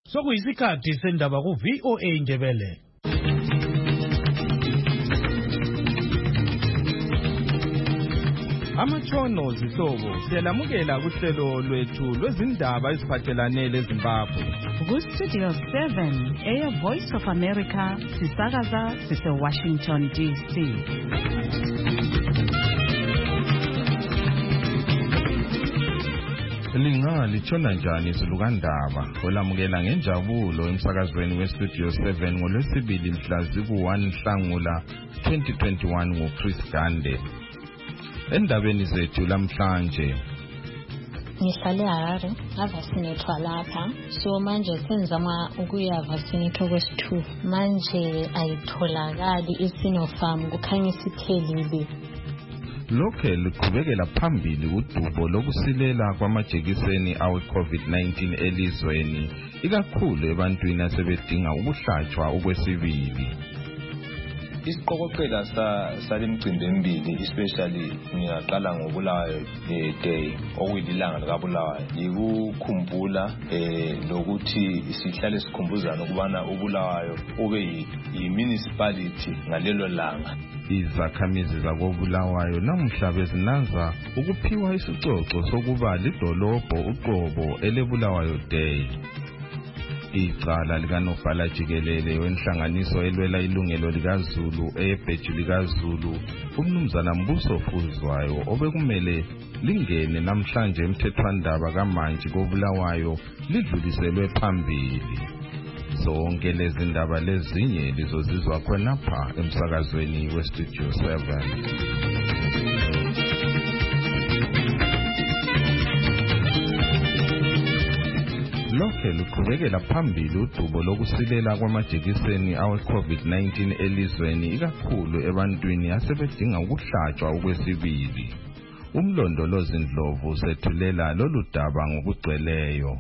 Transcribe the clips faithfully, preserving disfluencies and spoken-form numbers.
Sokuyisikhathi sendaba ku V O A Indebele. Amatshono zihlobo siyalamukela kuhlelo lwethu lwezindaba eziphathelane leZimbabwe. Ku Studio seven, Air Voice of America, sisakaza sise Washington D C. Linga litshona njani izulukandaba olamukela ngenjabulo emsakazweni weStudio seven ngolwesibili mhla ziku-one Nhlangula twenty twenty-one nguChris Gande. Endabeni zethu lamhlanje ngihlale Harare ngavasinethwa lapha so manje senzama ukuya vasinetho kwesithu manje ayitholakali iSinopharm kukhanya isiphelile. lokhe liqhubekela phambili udubo lokusilela kwamajekiseni awe COVID nineteen elizweni ikakhulu ebantwini asebedinga ukuhlatshwa okwesibili. Isiqokoqela salemicimbi emibili especially ngiyaqala ngobulawayo day okuyilanga likabulawayo yikukhumbula eh lokuthi sihlale sikhumbuzana ukubana ubulawayo ube yi-municipality ngalelo langa. Izakhamizi zakobulawayo namuhla bezinanza ukuphiwa isicoco sokuba lidolobho uqobo elebulawayo day. Icala likanobhala jikelele wenhlanganiso elwela ilungelo likaZulu eyebheju likaZulu umnumzana Mbuso Fuzwayo obekumele lingene namhlanje emthethwandaba kaMantshi kobulawayo lidluliselwe phambili. Zonke lezi ndaba lezinye lizozizwa khonapha emsakazweni weStudio seven. Lokhe luqhubekela phambili udubo lokusilela kwamajekiseni awe COVID nineteen elizweni ikakhulu ebantwini asebedinga ukuhlatshwa okwesibili. Umlondolozi Ndlovu sethulela lolu daba ngokugcweleyo.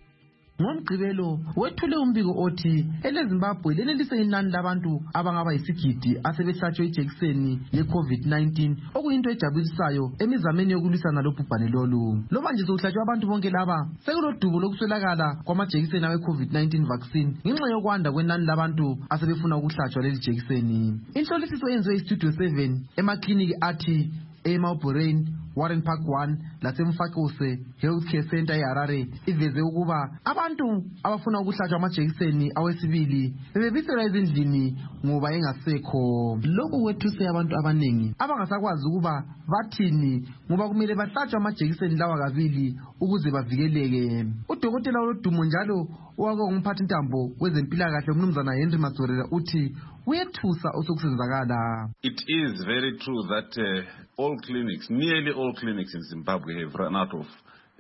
Ngomgqibelo wethule umbiko othi eleZimbabwe lenelise inani labantu abangaba yisigidi asebehlatshwe ijekiseni ye-COVID nineteen okuyinto ejabulisayo emizameni yokulwisana lobhubhane lolu. Loba nje sokuhlatshwa abantu bonke laba sekulodubo lokuswelakala kwamajekiseni awe-COVID nineteen vaccine ngenxa yokwanda kwenani labantu asebefuna ukuhlatshwa leli jekiseni. Inhlolisiso yenziwe iStudio seven emakliniki athi eMauborain, Warren Park one lasemfakose Healthcare Center eHarare iveze ukuba abantu abafuna ukuhlatshwa amajekiseni awesibili bebebiselwa ezindlini ngoba engasekho. Lokhu kwethuse abantu abaningi abangasakwazi ukuba bathini ngoba kumele bahlatshwe amajekiseni lawa kabili ukuze bavikeleke. Udokotela olodumo njalo owake ngumphathi ntambo wezempilakahle umnumzana Henry Masorela uthi uyethusa osokusenzakala. It is very true that uh, all clinics, nearly all clinics in Zimbabwe have run out of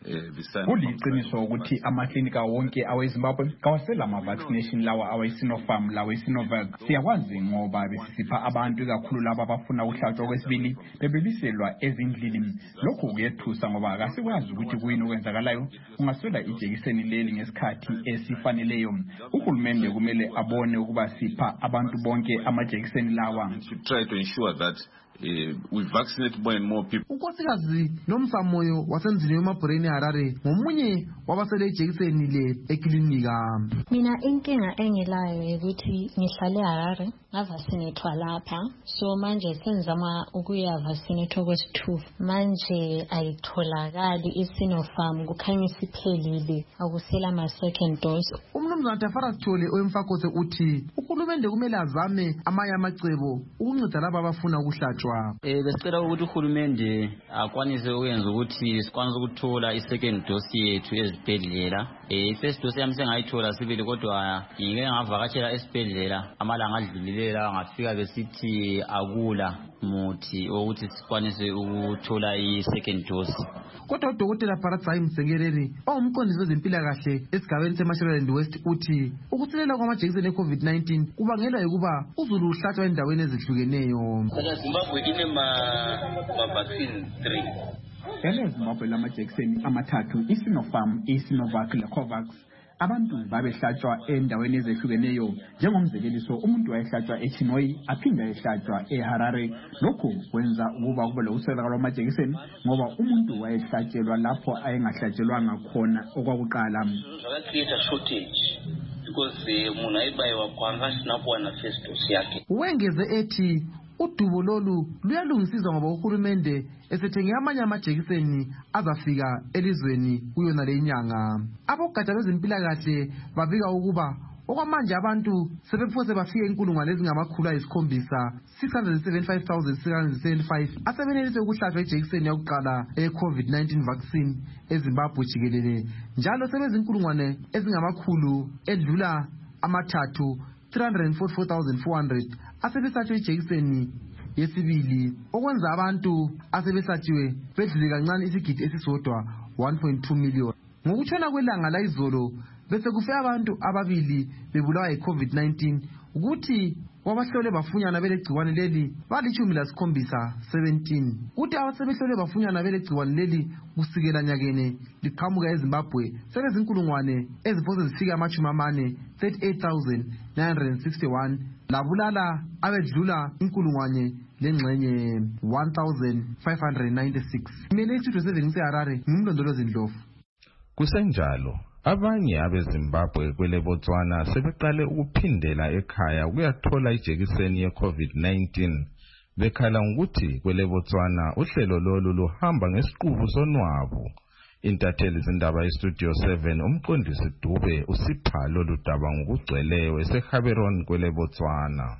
kuliqiniso ukuthi amaklinika wonke aweZimbabwe kawasela ama-vaccination lawa awe-Sinopharm lawe-Sinovac. Siyakwazi ngoba besisipha abantu ikakhulu laba abafuna ukuhlatshwa kwesibili bebebiselwa ezindlini. Lokhu kuyethusa ngoba kasikwazi ukuthi kuyini okwenzakalayo ungaswela ijekiseni leli ngesikhathi esifaneleyo. Uhulumende kumele abone ukuba sipha abantu bonke amajekiseni lawa. To try to ensure that Uh, we vaccinate more and more people. Unkosikazi Nomsamoyo wasemzini weMauborain eHarare ngomunye wabasele ijekiseni le eklinika. Mina inkinga engilayo ukuthi ngihlale Harare ngavasinethwa lapha so manje senzama ukuya vasinetho kwesithu manje ayitholakali iSinopharm kukhanya isiphelile akusela ama second dose. Umnumzana Tafara Sithole oyemfakose uthi uhulumende kumele azame amanye amacebo ukunceda laba abafuna ukuhlatshwa. Eh besicela ukuthi uhulumende akwanise ukwenza ukuthi sikwanise ukuthola i-second dose yethu ezibhedlela. Eh first dose yami sengayithola sibili kodwa ngike ngavakatshela esibhedlela amalanga adlulilela ngafika besithi akula muthi ukuthi sikwanise ukuthola i-second dose. Kodwa udokotela Paratsai Msengereri owumqondisi wezempilakahle esigabeni seMashonaland West uthi ukusilela kwamajekiseni e-COVID nineteen kubangelwa ukuba uzulu uhlatshwa endaweni ezihlukeneyo. Zimbabwe ine ma vaccine three. EleZimbabwe lamajekiseni amathathu iSinopharm, iSinovac leCovax. Abantu babehlatshwa endaweni ezehlukeneyo njengomzekeliso umuntu wayehlatshwa eChinoi aphinda ehlatshwa eHarare. Lokhu kwenza ukuba kube lokuswelakala kwamajekiseni ngoba umuntu wayehlatshelwa lapho ayengahlatshelwanga khona okwakuqala. Create a shortage because umuntu ayibayiwa kwangashinakuwa na first dose yakhe. Wengeze ethi udubo lolu luyalungisizwa ngoba uhulumende esethenge amanye amajekiseni azafika elizweni kuyona le nyanga. Abogatsha bezempilakahle babika ukuba okwamanje abantu sebephose bafike inkulungwane ezingamakhulu ayisikhombisa six hundred seventy-five thousand six hundred seventy-five asebenelise ukuhlatshwa ijekiseni yokuqala e-COVID nineteen vaccine eZimbabwe jikelele, njalo sebezinkulungwane ezingamakhulu edlula amathathu three hundred forty-four thousand four hundred asebesatshwe ijekiseni yesibili, okwenza abantu asebesathiwe bedlule kancane isigidi esisodwa one point two million. Ngokutshona kwelanga la izolo bese kufe abantu ababili bebulawa yi-COVID nineteen, ukuthi wabahlole bafunyana belegciwane leli balitshumi lasikhombisa seventeen. Kuthi abasebehlole bafunyana belegciwane leli kusikela nyakene liqhamuka eZimbabwe sebezinkulungwane eziphose zifika amachumi amane thirty-eight thousand nine hundred sixty-one, labulala abedlula inkulungwane lengxenye one thousand five hundred ninety-six. Mina istudio seven ngiseHarare ngimlondolozi Ndlovu. Kusenjalo abanye abeZimbabwe kwele Botswana sebeqale ukuphindela ekhaya ukuyathola ijekiseni ye-COVID nineteen, bekhala ukuthi kwele Botswana uhlelo lolu luhamba ngesiqubu sonwabu. Intatheli zindaba yestudio seven umqondisi Dube usipha lolu daba ngokugcweleyo eseHaberon kwele Botswana.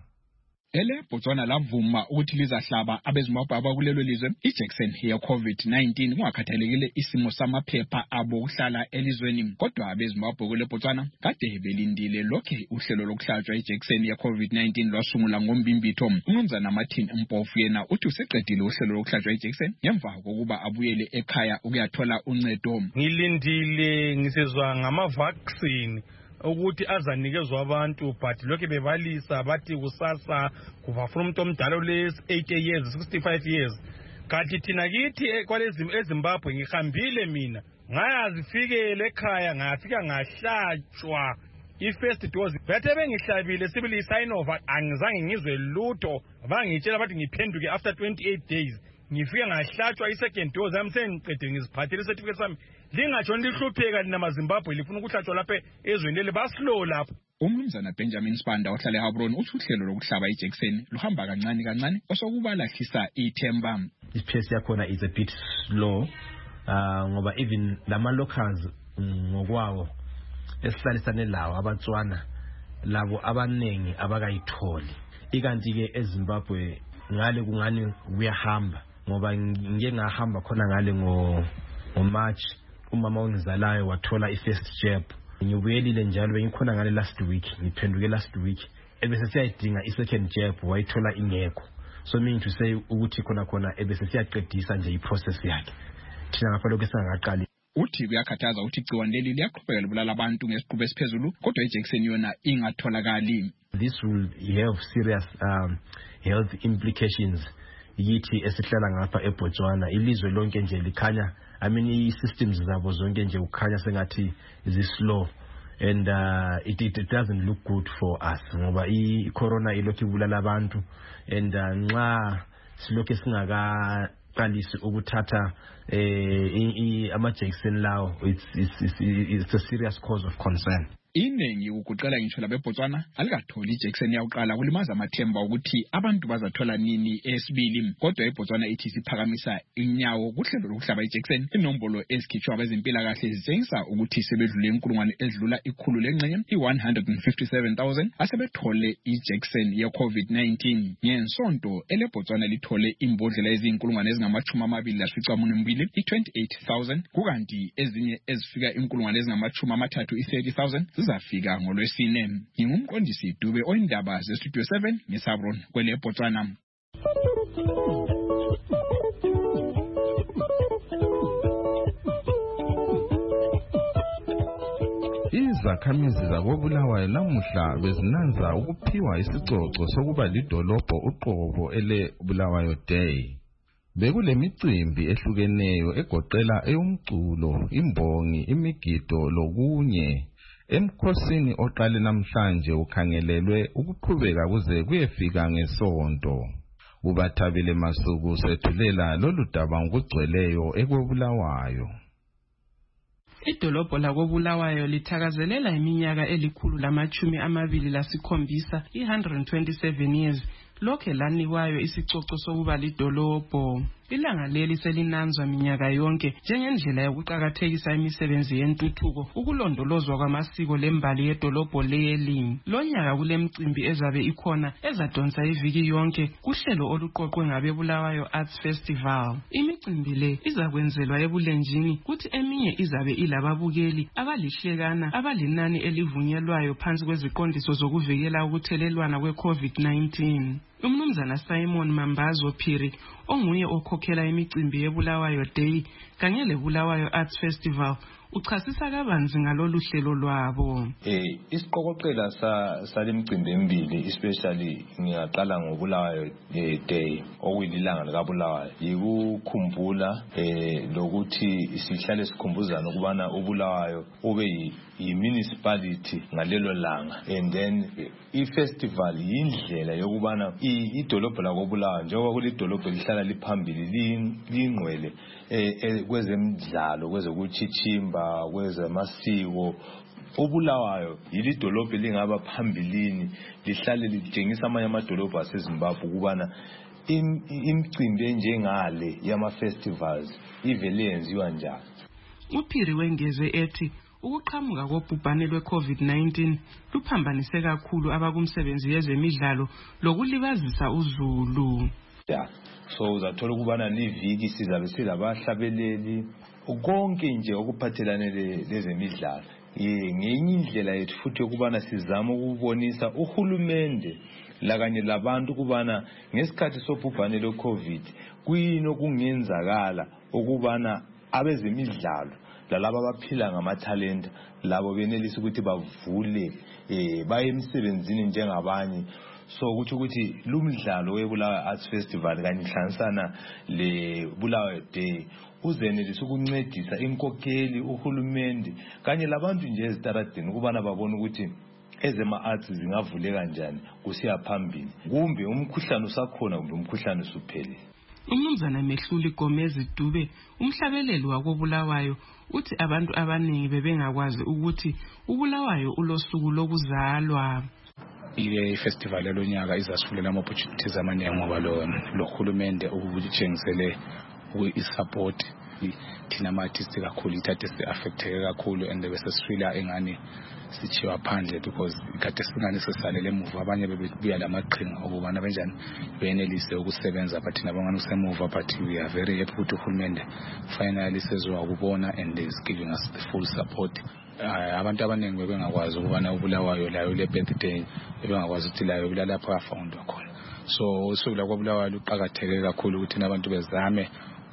Ele Botswana lavuma ukuthi lizahlaba abeZimbabwe abakulelo lizwe ijekiseni ye-COVID nineteen kungakhathalekile isimo samaphepha abo ukuhlala elizweni. Kodwa abeZimbabwe kule Botswana kade belindile lokhe uhlelo lokuhlatshwa ijekiseni ye-COVID nineteen lwasungula ngombimbitho. Umnumzana Martin Mpofu yena uthi useqedile uhlelo lokuhlatshwa ijekiseni ngemva kokuba abuyele ekhaya ukuyathola uncedo. Ngilindile ngisezwa ngama vaccine ukuthi azanikezwe abantu, but lokho bebalisa bathi kusasa kuva from umuntu omdala les eighty years sixty-five years. Kanti thina kithi kwalezi eZimbabwe ngihambile mina ngayazifikele ekhaya ngafika ngahlatshwa i-first dose. Bethe bengihlabile sibili sign over angizange ngizwe lutho, bangitshela bathi ngiphenduke after twenty-eight days. Ngifika ngahlatshwa i-second dose yami sengiqede ngiziphathele certificate sami. Lingatsho lihlupheka lina maZimbabwe lifuna ukuhlatshwa lapha ezweni leli baslow lapho. Umnumzana Benjamin Spanda ohlala eHaberon uthi uhlelo lokuhlaba ijekiseni luhamba kancane kancane osokuba lahlisa ithemba. Ipace yakhona is a bit slow uh, ngoba even lama locals ngokwawo esihlalisane lawo abatswana labo abanengi abakayitholi, ikanti ke eZimbabwe ngale kungani kuyahamba ngoba ngike ngahamba khona ngale ngo ngo March umama ongizalayo wathola i-first jab. Ngibuyelile njalo bengikhona ngale last week, ngiphenduke last week ebese siyayidinga i-second jab wayithola ingekho. So meaning to say ukuthi khona khona ebese siyaqedisa nje i-process yakhe thina ngapha lokho singaqali. Uthi kuyakhathaza ukuthi igciwane leli liyaqhubeka libulala abantu ngesiqubu esiphezulu kodwa ijekiseni yona ingatholakali. This will have serious um, health implications yithi esihlala ngapha eBotswana. Ilizwe lonke nje likhanya, I mean i-systems zabo zonke nje ukhanya sengathi is slow and uh, it, it, it doesn't look good for us ngoba i-corona ilokhu ibulala abantu and uh, nxa silokhu singaka qalisi ukuthatha eh amajekiseni lawo it's, it's, it's, it's a serious cause of concern. Iningi ukuqala ngisho labeBotswana alikatholi ijekiseni yakuqala kulimaza amathemba ukuthi abantu bazathola nini esibili. Kodwa eBotswana ithi siphakamisa inyawo kuhlelo lokuhlaba ijekiseni. Inombolo ezikhitshwa abezempilakahle zitshengisa ukuthi sebedlule inkulungwane edlula ikhulu lengxenye i-one hundred fifty-seven thousand asebethole ijekiseni ye-COVID nineteen. Ngensonto eleBotswana lithole imbodlela ezinkulungwane ezingamachumi amabili lasicamuni i-twenty-eight thousand, kukanti ezinye ezifika inkulungwane ezingamachumi amathathu i-thirty thousand zizafika ngolwesine. Ngingumqondisi Dube oyindaba zestudio seven ngeSabron kwele Botswana. Izakhamizi zakoBulawayo namuhla bezinanza ukuphiwa isicoco sokuba lidolobho uqobo ele Bulawayo Day. Bekule micimbi ehlukeneyo egoqela eyomculo, imbongi, imigido lokunye. Emkhosini oqale namhlanje ukhangelelwe ukuqhubeka kuze kuyefika ngesonto. Ubathabile Masuku sethulela lolu daba ngokugcweleyo ekoBulawayo. Idolobho lakoBulawayo lithakazelela iminyaka elikhulu lamachumi amabili lasikhombisa one hundred twenty-seven years lokhe lanikwayo isicoco sokuba lidolobho. Ilanga leli selinanzwa minyaka yonke njengendlela yokuqhakathekisa imisebenzi yentuthuko, ukulondolozwa kwamasiko lembali yedolobho leli. Lo nyaka kulemicimbi ezabe ikhona ezadonsa iviki yonke kuhlelo oluqoqwe ngabeBulawayo Arts Festival. Imicimbi le izakwenzelwa ebulenjini kuthi eminye izabe ilababukeli abalihlekana abalinani elivunyelwayo phansi kweziqondiso zokuvikela ukuthelelwana kwe-COVID nineteen. Umnumzana Simon Mambazo Phiri onguye okhokhela imicimbi yeBulawayo Day kanye leBulawayo Arts Festival uchasisa kabanzi ngalolu hlelo lwabo. Eh isiqokoqela sa salemicimbi emibili especially ngiyaqala ngoBulawayo Day okuyilanga likaBulawayo yikukhumbula eh lokuthi sihlale sikhumbuzana ukubana uBulawayo ube yi-municipality ngalelo langa, and then i-festival yindlela yokubana idolobho lakoBulawayo njengoba kulidolobho lihlala liphambili lingcwele eh kwezemidlalo kwezokuchichimba kwezamasiko. uBulawayo yilidolobho lingaba phambilini lihlale litshengisa amanye amadolobho aseZimbabwe ukubana imicimbi enjengale yama-festivals ivele yenziwa njani. uPhiri wengeze ethi ukuqhamuka kobhubhane lwe-COVID nineteen luphambanise kakhulu abakumsebenzi yezemidlalo lokulibazisa uzulu. Yeah. So uzathola ukubana liviki sizabe silabahlabeleli konke nje okuphathelane lezemidlalo. Ngenye indlela yethu futhi ukubana sizama ukubonisa uhulumende lakanye labantu ukubana ngesikhathi sobhubhane lwe-COVID kuyini okungenzakala ukubana abezemidlalo lalabo abaphila ngamathalenta labo benelisa ukuthi bavule eh baye emsebenzini njengabanye. So ukuthi ukuthi lumdlalo weBulawayo Arts Festival kanye hlanganisana leBulawayo Day uzenelisa ukuncedisa inkokheli uhulumende kanye labantu nje ezitaradini ukubana babone ukuthi ezema-arts zingavuleka kanjani kusiya phambili, kumbe umkhuhlane usakhona kumbe umkhuhlane usuphelile. Umnumzana Mehluli Gomez Dube umhlabeleli wakoBulawayo uthi abantu abaningi bebengakwazi ukuthi uBulawayo ulosuku lokuzalwa. Ile festival lonyaka izasifulela ama opportunities amaningi ngoba lo lohulumende ukuthengisele uisupport thina ama-artists kakhulu ithathe si-affecteke kakhulu and bese sifila engani sithiwa phandle because kade singane sesalele emuva abanye bebuya lamaqhinga okubana benjani benelise ukusebenza but thina bangani kusemuva but we are very happy ukuthi uhulumende finally sezokubona and is giving us the full support. Abantu abaningi bebengakwazi ukubana uBulawayo layo le birthday bebengakwazi ukuthi layo kulalapha afound khona. So usuku la kwaBulawayo luqhakatheke kakhulu ukuthi abantu bezame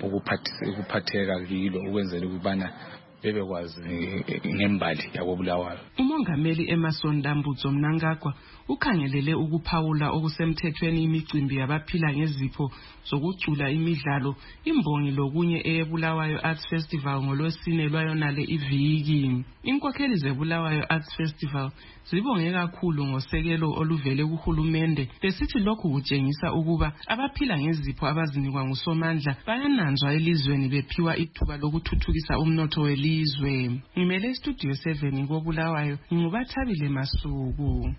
ukuphatheka kilo ukwenzela ukubana bebekwazi ngembali yakoBulawayo. Umongameli Emerson Ndambudzo Mnangagwa ukhangelele ukuphawula okusemthethweni imicimbi yabaphila ngezipho zokucula imidlalo imbongi lokunye eyeBulawayo Arts Festival ngolwesine lwayonale iviki. Inkokheli zeBulawayo Arts Festival zibonge kakhulu ngosekelo oluvele kuhulumende besithi lokhu kutshengisa ukuba abaphila ngezipho abazinikwa ngusomandla bayananzwa elizweni bephiwa ithuba lokuthuthukisa umnotho welizwe. Ngimele Studio seven koBulawayo ngubathabile Masuku.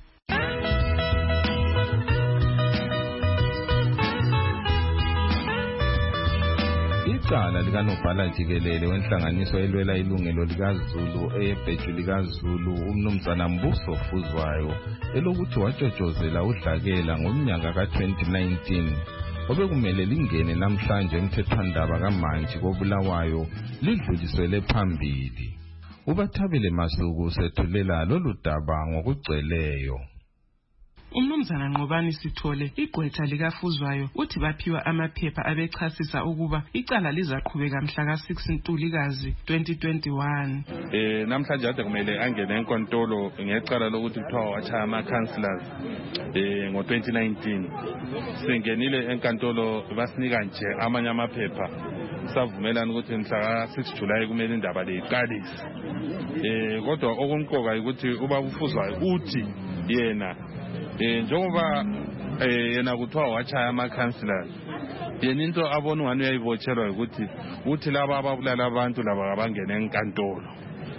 Icala likanobhala jikelele wenhlanganiso elwela ilungelo likaZulu eyebheju likaZulu umnumzana Mbuso Fuzwayo elokuthi wajojozela udlakela ngomnyaka ka twenty nineteen obekumele lingene namhlanje emthethwandaba kaMantshi koBulawayo lidluliselwe phambili. Ubathabile Masuku sethulela lolu daba ngokugcweleyo. Umnumzana Nqobani Sithole igqwetha likafuzwayo uthi baphiwa amaphepha abechasisa ukuba icala lizaqhubeka mhla ka six Ntulikazi twenty twenty-one. Eh namhlanje ade kumele angene enkantolo ngecala lokuthi kuthiwa wachaya ama councillors eh ngo twenty nineteen. Singenile enkantolo basinika nje amanye amaphepha savumelana ukuthi mhla ka six July kumele indaba le iqalise. Eh kodwa okumqoka ukuthi ubaba ufuzwayo uthi yena eh njengoba eh yena kuthiwa wachaya ama councillors yena into abona ngani uyayibotshelwa ukuthi uthi laba ababulala abantu laba abangene enkantolo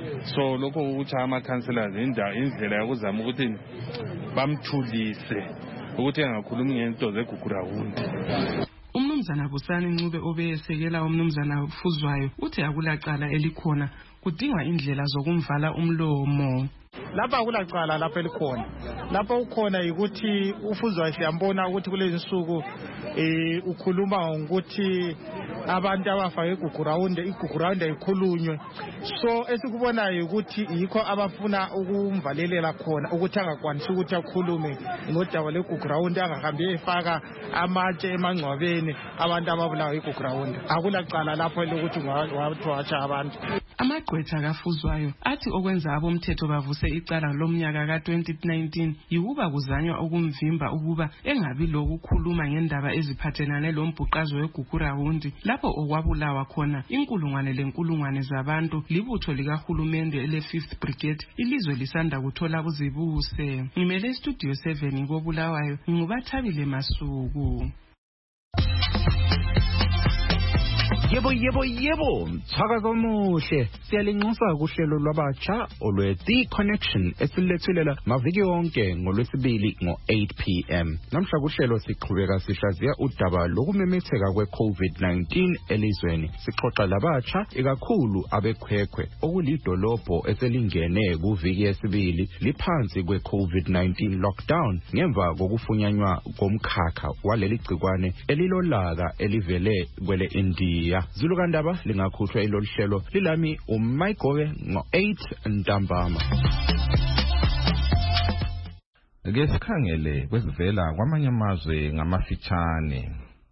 so lokho ukuthi ama-councillors indlela yokuzama ukuthi bamthulise ukuthi engakhulumi ngento zeGugurawundi. Umnumzana Busani Ncube obeyesekela umnumzana Fuzwayo uthi akulacala elikhona kudingwa indlela zokumvala umlomo. Lapha akulacala lapha elikhona. Lapha ukhona ukuthi uFuzwayo siyambona ukuthi kulezi nsuku eh ukhuluma ngokuthi abantu abafake iGugurawundi iGugurawundi ayikhulunywe. So esikubonayo ukuthi yikho abafuna ukumvalelela khona ukuthi angakwanisi ukuthi akhulume ngodaba leGugurawundi angahambi efaka amatshe emangcwabeni abantu ababulawa iGugurawundi. Akulacala lapho lokuthi wathwacha abantu. Amagqwetha kaFuzwayo athi okwenza abomthetho bavuse icala lomnyaka ka twenty nineteen yikuba kuzanywa ukumvimba ukuba engabi lokukhuluma ngendaba eziphathelane lombhuqazo weGugurawundi lapho okwabulawa khona inkulungwane lenkulungwane zabantu libutho likahulumende ele fifth Brigade ilizwe lisanda kuthola kuzibuse. Ngimele studio seven koBulawayo ngubathabile Masuku. Yebo yebo yebo mthakazo muhle siyalinxusa kuhlelo lwabatsha olwe The Connection esilethulela maviki yonke ngolwesibili ngo eight p m namhla kuhlelo siqhubeka sihlaziya udaba lokumemetheka kwe COVID nineteen elizweni sixoxa labatsha ikakhulu abekhwekhwe okulidolobho eselingene kuviki yesibili liphansi kwe COVID nineteen lockdown ngemva kokufunyanywa komkhakha waleli gcikwane elilolaka elivele kwele India. Zulukandaba lingakhuthwa ilolu hlelo lilami uMayigobe ngo eight ntambama. Ke sikhangele kwezivela kwamanye amazwe ngamafitshane.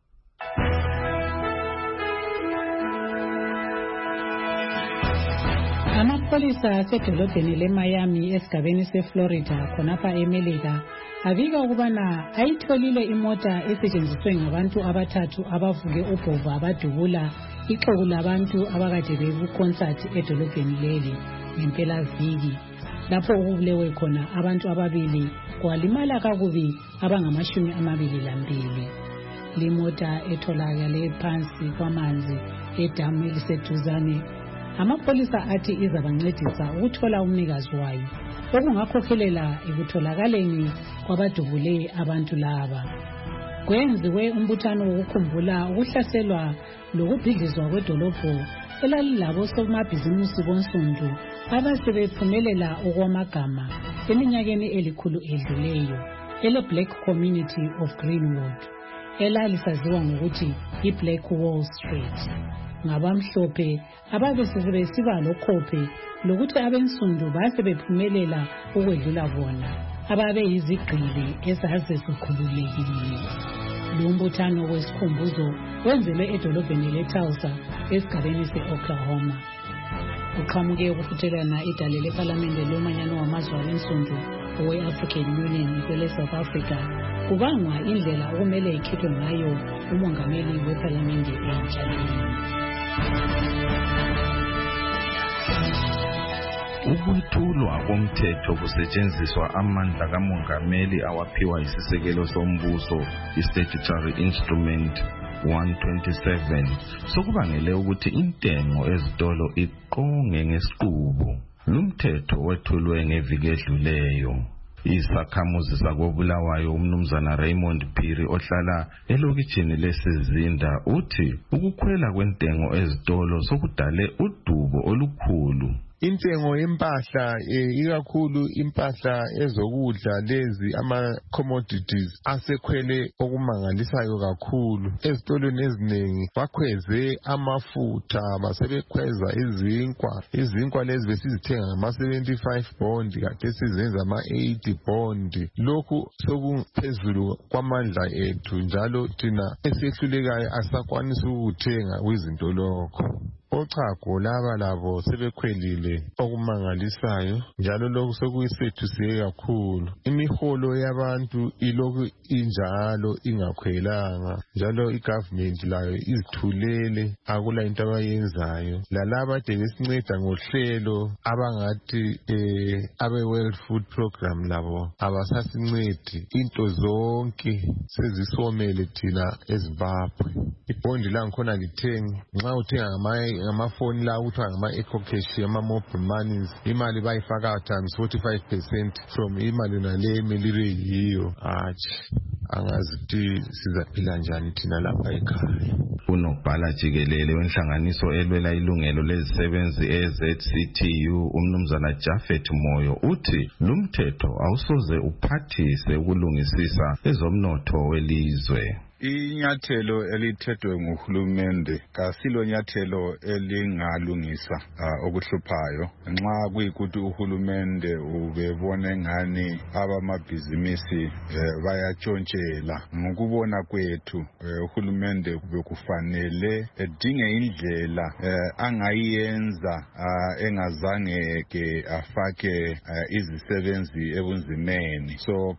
Amapholisa asedolobheni leMiami esigabeni seFlorida khonapha eMelika abika ukubana ayitholile imota esetshenziswe ngabantu abathathu abavuke ubhova abadubula ixuku labantu abakade bekuconcert edolobheni leli ngempela viki lapho okubulewe khona abantu ababili kwalimala kakubi abangamashumi amabili lambili. Limota etholakale phansi kwamanzi edamu eliseduzane. Amapholisa athi izabancedisa ukuthola umnikazi wayo okungakhokhelela ekutholakaleni kwabadubule abantu laba. Kwenziwe umbuthano wokukhumbula ukuhlaselwa lokubhidlizwa kwedolobho elalilabo somabhizimusi bonsundu abasebephumelela okwamagama eminyakeni elikhulu edluleyo ele Black Community of Greenwood elalisaziwa ngokuthi iBlack Wall Street. Ngabamhlophe ababesebesiba lokhophe lokuthi abensundu basebephumelela ukwedlula bona ababe yizigqili ezazikhululekile. Lumbuthano wesikhumbuzo wenzelwe edolobheni leTulsa esigabeni se-Oklahoma. Uqhamuke ukufuthelana idale lePhalamende lomanyano wamazwe abensundu owe-African Union kwele South Africa kubangwa indlela okumele ikhethwe ngayo umongameli wePhalamende entsha. Ukwethulwa komthetho kusetshenziswa amandla kamongameli awaphiwa isisekelo sombuso i-Statutory Instrument one twenty-seven sokubangele ukuthi intengo ezitolo iqonge ngesiqubu. Lumthetho wethulwe ngeviki edluleyo. Isakhamuzi sakoBulawayo umnumzana Raymond Phiri ohlala elokitshini leSizinda uthi ukukhwela kwentengo ezitolo sokudale udubo olukhulu. Intengo yempahla ikakhulu impahla ezokudla lezi ama commodities asekhwele okumangalisayo kakhulu. Ezitolweni eziningi bakhweze amafutha, basebekhweza izinkwa. Izinkwa lezi besizithenga ngama seventy-five bond kade sizenza ama eighty bond. Lokhu sokuphezulu kwamandla ethu njalo thina esehlulekayo asakwanisi ukuthenga kwizinto lokho. Ochago laba labo sebekhwelile okumangalisayo njalo lokhu sokuyisethuseke kakhulu. Imiholo yabantu ilokhu injalo ingakhwelanga njalo igovernment layo izithulele akula into abayenzayo. Lalaba ade besinceda ngohlelo abangathi eh abe World Food Program labo abasasincedi. Into zonke sezisomele thina eZimbabwe. Ibondi langikhona lithenga nxa uthenga ngama ngamafoni la kuthiwa ngama-ecocash ama-mobile monies imali bayifaka times forty-five percent from imali nale emele yiyo hatshi angazi ukuthi sizaphila njani thina lapha ekhaya. Unobhala jikelele wenhlanganiso elwela ilungelo lezisebenzi e-Z C T U umnumzana Jafet Moyo uthi lumthetho awusoze uphathise ukulungisisa ezomnotho welizwe. Inyathelo elithethwe nguhulumende kasilo nyathelo elingalungisa uh, okuhluphayo nxa kuyikuthi uhulumende ubebona ngani abamabhizimisi uh, bayatshontshela ngokubona kwethu uh, uhulumende bekufanele edinge indlela uh, angayenza uh, engazange ke afake uh, izisebenzi ebunzimeni so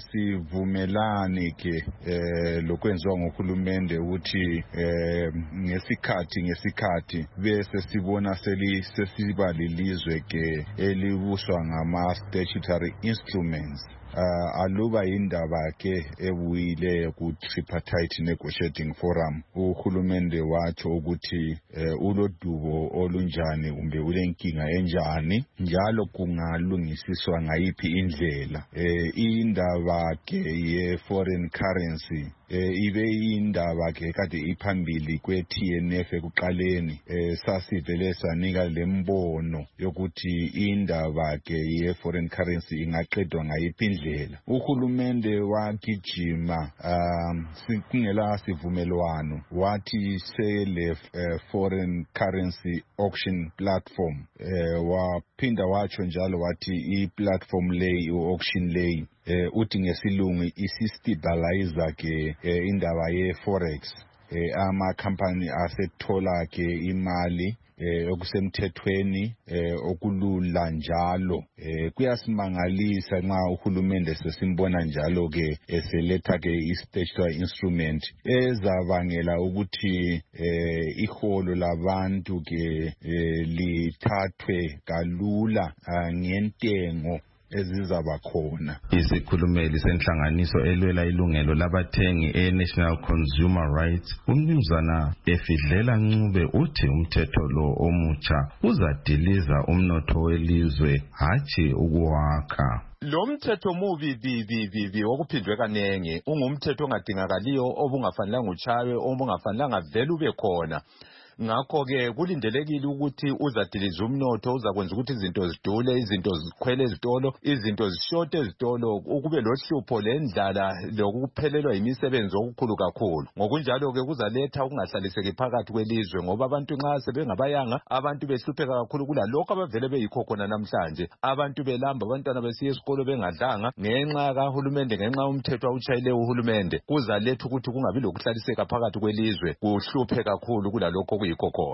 kasivumelani ke uh, lokwenza ngohulumende ukuthi eh ngesikhathi ngesikhathi bese sibona sesiba lilizwe ke elibuswa ngama statutory instruments. Uh, aluba indaba ke ebuyile ku tripartite negotiating forum uhulumende watsho ukuthi uh, ulodubo olunjani kumbe ulenkinga enjani njalo kungalungisiswa ngayiphi indlela uh, indaba ke ye foreign currency Eh ibe indaba ke kade iphambili kwe T N F ekuqaleni eh sasivele sanika lembono yokuthi indaba ke ye foreign currency ingaqedwa ngayiphi indlela uhulumende wagijima um singela sivumelwano wathi sele uh, foreign currency auction platform eh waphinda watsho njalo wathi i platform lay i auction lay eh uthi ngesilungu isistabilizer ke eh, indaba ye forex eh, ama company asethola ke imali eh okusemthethweni eh okulula njalo eh kuyasimangalisa nxa uhulumende sesimbona njalo ke eseletha ke i-statutory instrument ezabangela ukuthi eh iholo labantu ke eh, lithathwe kalula uh, ngentengo ezizaba khona. Isikhulumeli senhlanganiso elwela ilungelo labathengi e-National Consumer Rights umnumzana Efidlela Ncube uthi umthetho lo omutsha uzadiliza umnotho welizwe hatshi ukuwakha. Lo mthetho mubi bibi bibi okuphindwe kanenge ungumthetho ongadingakaliyo obungafanelanga uchawe obungafanelanga vele ube khona. Ngakho ke kulindelekile ukuthi uzadiliza umnotho uzakwenza ukuthi izinto zidule izinto zikhwele ezitolo izinto zishote ezitolo ukube lohlupho lendlala lokuphelelwa imisebenzi okukhulu kakhulu ngokunjalo ke kuzaletha ukungahlaliseki phakathi kwelizwe ngoba abantu nxa sebengabayanga abantu behlupheka kakhulu kulalokho abavele beyikho khona namhlanje abantu belamba abantwana besiya esikolo bengadlanga ngenxa kahulumende ngenxa umthetho awutshayile uhulumende kuzaletha ukuthi kungabi lokuhlaliseka phakathi kwelizwe kuhluphe kakhulu kulalokho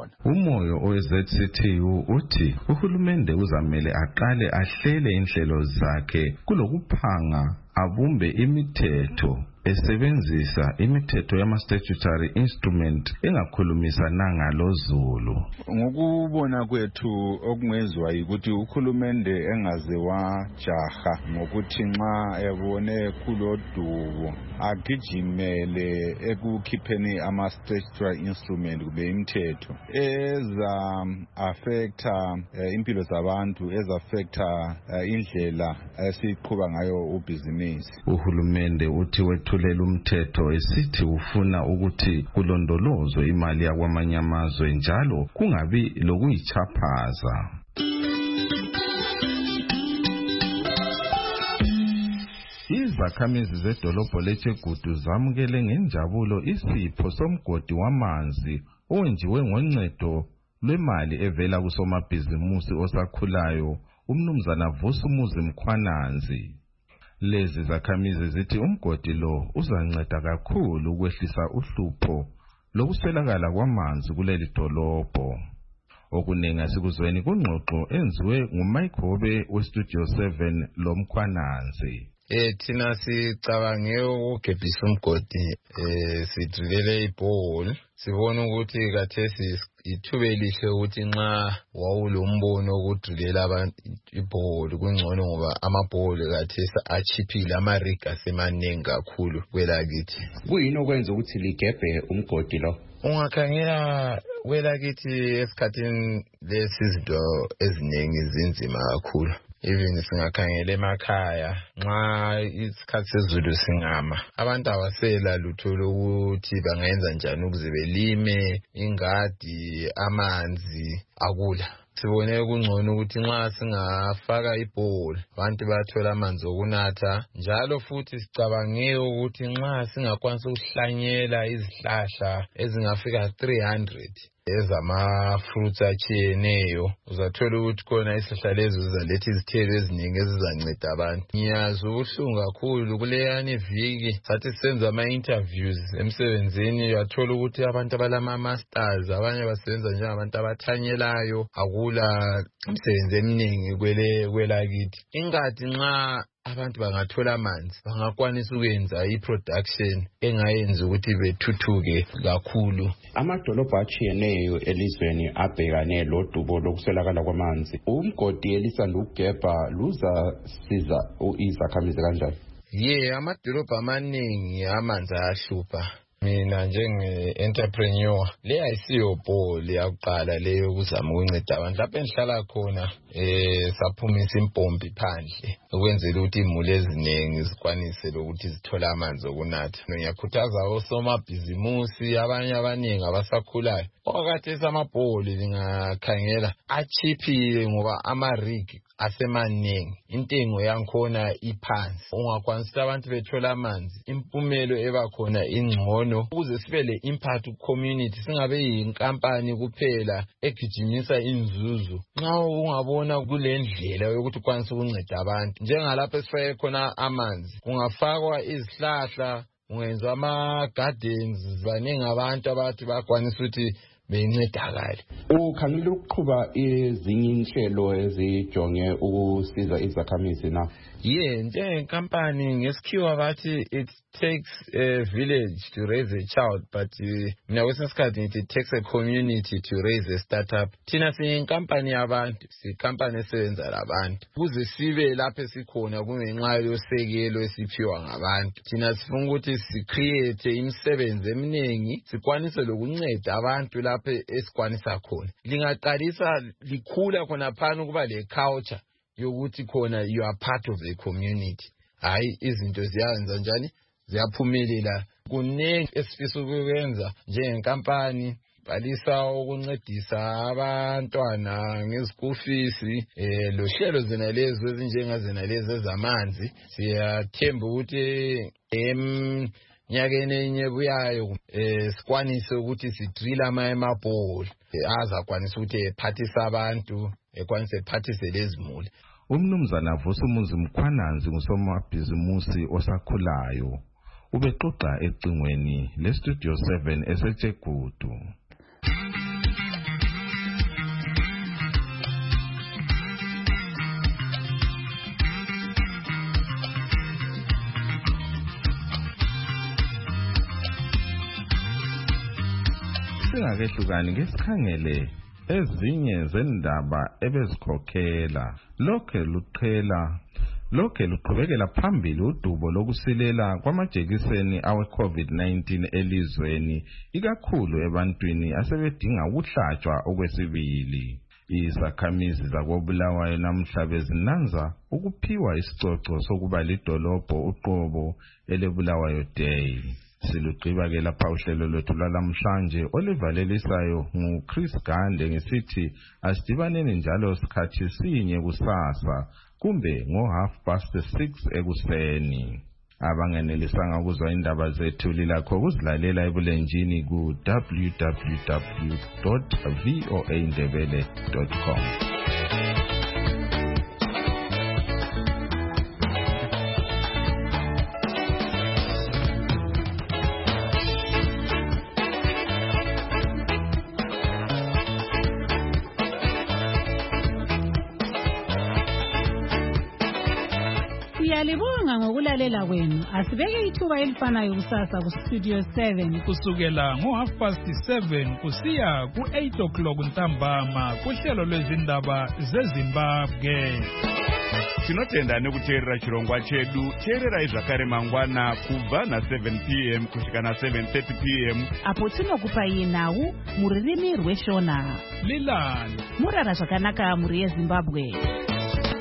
Umoyo owe-Z C T U uthi uhulumende uzamele aqale ahlele inhlelo zakhe kulokuphanga abumbe imithetho esebenzisa imithetho yama-statutory instrument engakhulumisananga lozulu. Ngokubona kwethu okungezwa ukuthi uhulumende engaze wajaha ngokuthi nxa ebone kulodubo agijimele ekukhipheni ama-statutory instrument kube imithetho eza affecta uh, impilo zabantu eza affecta uh, indlela esiqhuba ngayo ubhizinisi. Uhulumende uthi wethulela umthetho esithi ufuna ukuthi kulondolozwe imali yakwamanye amazwe njalo kungabi lokuyichaphaza. Izakhamizi zedolobho leChegutu zamukele ngenjabulo isipho somgodi wamanzi owenziwe ngoncedo lwemali evela kusomabhizimusi osakhulayo umnumzana Vusumuzi Mkhwananzi. Lezi zakhamizi zithi umgodi lo uzanceda kakhulu ukwehlisa uhlupho lokuswelakala kwamanzi kuleli dolobho. Okunenga sikuzweni kungxoxo enziwe nguMike Hobe weStudio seven lo Mkhwananzi. eh thina sicabange ukugebhisa umgodi eh sidrilele ibhowl sibona ukuthi kathesi ithuba elihle ukuthi nxa wawulombono ukudrilela abantu ibhowl kungcono ngoba amabhowl kathesi achiphile ama-rig asemaningi kakhulu kwelakithi. Kuyini okwenza ukuthi ligebhe umgodi lo? Ungakhangela kwelakithi esikhathini lesi izinto eziningi zinzima kakhulu. Even singakhangela emakhaya nxa isikhathi sezulu singama abantu abasela lutho lokuthi bangenza njani ukuze belime ingadi amanzi akula. Sibone kungcono ukuthi nxa singafaka ibhowl abantu bathola amanzi okunatha njalo futhi sicabange ukuthi nxa singakwanisa ukuhlanyela izihlahla ezingafika three hundred ezama-fruits atshiyeneyo uzathola ukuthi khona isihlahla lezo zizaletha izithelo eziningi ezizanceda abantu. Ngiyazi ubuhlungu kakhulu kuleyani viki sathi senza ama-interviews emsebenzini uyathola ukuthi abantu abalama-masters abanye basebenza njengabantu abathanyelayo akula imisebenzi eminingi kwele kwelakithi. Ingadi nxa abantu bangathola amanzi bangakwanisa ukwenza i-production engayenza ukuthi bethuthuke kakhulu. Amadolobha atshiyeneyo elizweni abhekane lodubo lokuswelakala kwamanzi. Umgodi elisanda ukugebha luzasiza izakhamizi kanjani? Ye amadolobha amaningi amanzi ayahlupha. Mina njenge-entrepreneur le ayisiyo bhowl yakuqala leyo ukuzama ukunceda abantu lapho engihlala khona eh saphumisa impompi phandle ukwenzela ukuthi imuli eziningi zikwanise lokuthi zithola amanzi okunatha. Ngiyakhuthaza osomabhizimusi abanye abaningi abasakhulayo okhathesi amabhowl lingakhangela achiphile ngoba ama-rig asemaningi intengo yankhona iphansi ungakwanisa abantu bethola amanzi impumelo ebakhona ingcono ukuze sibe le impact ku-community singabe yinkampani kuphela egijimisa inzuzo. Nxa ungabona kule ndlela yokuthi ukwanisa ukunceda abantu njengalapho esifake khona amanzi kungafakwa izihlahla ungenzwa ama-gardens baningi abantu abathi bakwanisa ukuthi bencedakale. Ukhangela ukuqhuba ezinye inhlelo ezijonge ukusiza izakhamizi na? Ye njengenkampani ngesikhiwa bathi it takes a village to raise a child but mina kwesinye isikhathi it takes a community to raise a startup. Thina siyinkampani yabantu siyinkampani esebenza labantu ukuze sibe lapho esikhona kungenxa yosekelo esiphiwa ngabantu. Thina sifuna ukuthi sicreate imisebenzi eminingi sikwanise lokunceda abantu lapho esikwanisa khona. Lingaqalisa likhula khona phana ukuba le culture yokuthi khona you are part of the community. Hayi izinto ziyenza njani ziyaphumelela. Kuningi esifisa ukwenza njengenkampani balisa ukuncedisa abantwana ngezikhool fees eh lo hlelo zena lezo ezinjengazena lezi ezamanzi siyathemba ukuthi em nyakeni enyebuyayo eh sikwanise ukuthi sidrilla ama-bhowl azakwanisa ukuthi ephathisa abantu ekwanise ephathise lezimuli. Umnumzana Vusumuzi Mkhwananzi ngusomabhizimusi osakhulayo ubexoxa ecingweni le-Studio seven eseThegudu. Singakehlukani ngesikhangele ezinye zendaba ebezikhokhela lokhe luqhela lokhe luqhubekela phambili udubo lokusilela kwamajekiseni awe-COVID nineteen elizweni ikakhulu ebantwini asebedinga ukuhlatshwa okwesibili. Izakhamizi zakoBulawayo namhla bezinanza ukuphiwa isicoco sokuba lidolobho uqobo eleBulawayo Day. Silugqiba ke lapha uhlelo lwethu lwalamhlanje olivalelisayo nguChris Gande ngesithi asidibaneni njalo sikhathi sinye kusasa kumbe ngo half past six ekuseni. Abangenelisanga ukuzwa indaba zethu lilakho ukuzilalela ebulenjini ku w w w dot voa ndebele dot com. Siyalibonga ngokulalela kwenu. Asibeke ithuba elifanayo kusasa ku Studio seven kusukela ngo half past seven kusiya ku eight o'clock ntambama kuhlelo lwezindaba zeZimbabwe. Tinotenda nekuteerera chirongwa chedu. Teerera zvakare mangwana kubva na seven p m kusvika na seven thirty p m apo tinokupai nhau muririmi rweshona. Lilani murara zvakanaka muri yeZimbabwe.